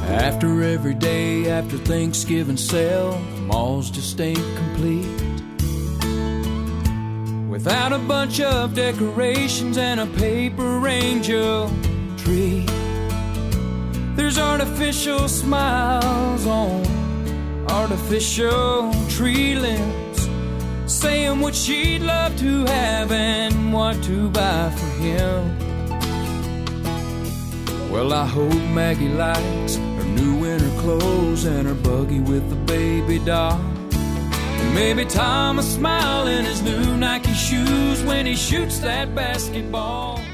After every day after Thanksgiving sale, malls just ain't complete without a bunch of decorations and a paper angel tree. There's artificial smiles on artificial tree limbs, saying what she'd love to have and what to buy for him. Well, I hope Maggie likes her new winter clothes and her buggy with the baby doll. And maybe Tom will smile in his new Nike shoes when he shoots that basketball.